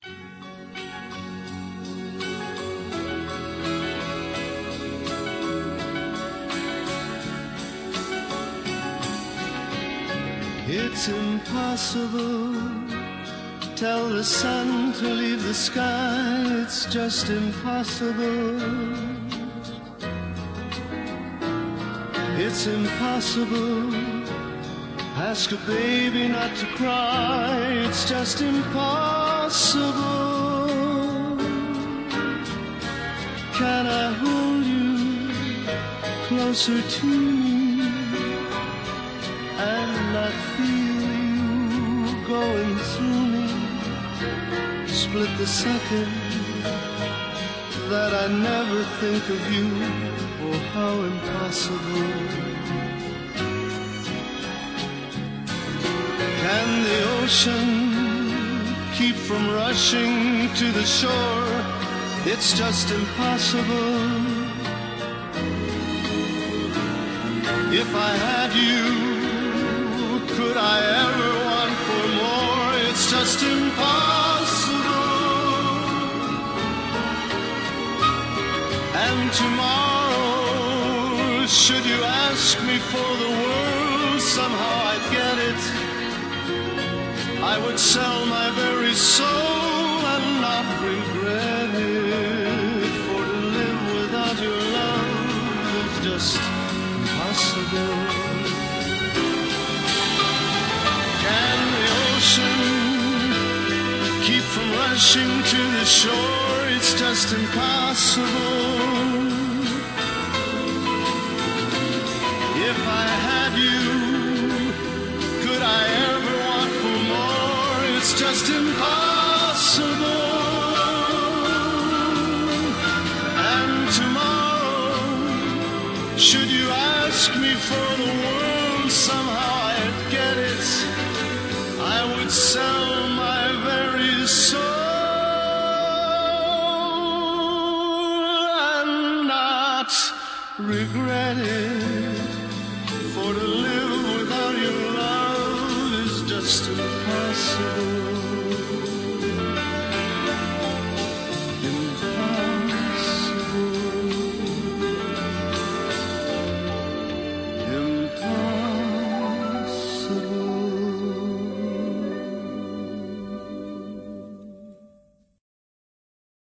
It's impossible. Tell the sun to leave the sky. It's just impossible. It's impossible. Ask a baby not to cry. It's just impossible. Can I hold you closer to me and not feel you going through me? Split the second that I never think of you. Oh, how impossible. Can the ocean keep from rushing to the shore? It's just impossible. If I had you, could I ever want for more? It's just impossible. And tomorrow, should you ask me for the world, somehow I'd get it. I would sell my very soul and not regret it. For to live without your love is just impossible. Can the ocean keep from rushing to the shore? It's just impossible. If I had you, could I ever want for more? It's just impossible. And tomorrow, should you ask me for the world, somehow I'd get it. I would sell my very soul and not regret it.